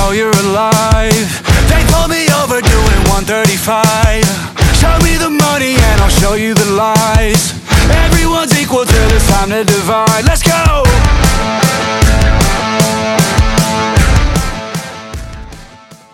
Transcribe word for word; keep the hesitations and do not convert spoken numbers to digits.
know you're alive. They pulled me over doing one thirty-five. Show me the money and I'll show you the lies. Everyone's equal till it's time to divide. Let's go!